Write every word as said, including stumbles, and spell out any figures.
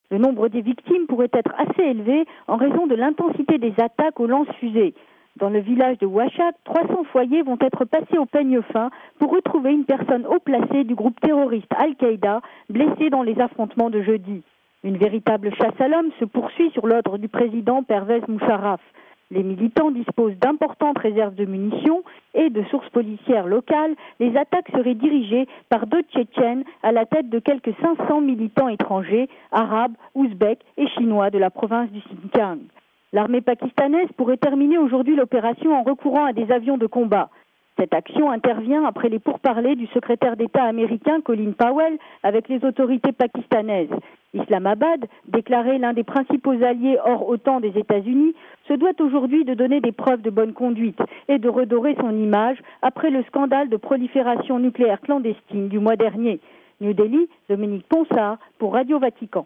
Le nombre des victimes pourrait être assez élevé en raison de l'intensité des attaques aux lance-fusées. Dans le village de Ouachak, trois cents foyers vont être passés au peigne fin pour retrouver une personne haut placée du groupe terroriste Al-Qaïda blessée dans les affrontements de jeudi. Une véritable chasse à l'homme se poursuit sur l'ordre du président Pervez Musharraf. Les militants disposent d'importantes réserves de munitions et de sources policières locales. Les attaques seraient dirigées par deux Tchétchènes à la tête de quelques cinq cents militants étrangers, arabes, ouzbeks et chinois de la province du Xinjiang. L'armée pakistanaise pourrait terminer aujourd'hui l'opération en recourant à des avions de combat. Cette action intervient après les pourparlers du secrétaire d'État américain Colin Powell avec les autorités pakistanaises. Islamabad, déclaré l'un des principaux alliés hors OTAN des États-Unis, se doit aujourd'hui de donner des preuves de bonne conduite et de redorer son image après le scandale de prolifération nucléaire clandestine du mois dernier. New Delhi, Dominique Ponsard pour Radio Vatican.